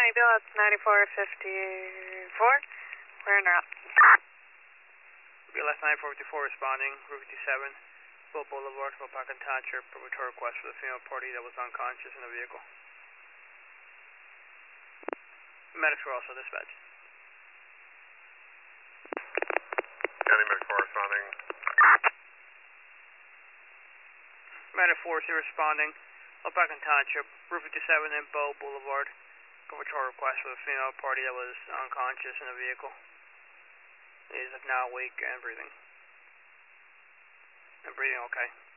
Deal, that's 9454. We're en route. BLS 9454 responding, Route 57, Bill Boulevard, Wapaka Township, for a request for the female party that was unconscious in the vehicle. Medics were also dispatched. County Medic 4 responding. Medic 4 is responding, Wapaka Township, Route 57 and Bow Boulevard, for a request for the female party that was unconscious in the vehicle. Is now awake and breathing. And breathing okay.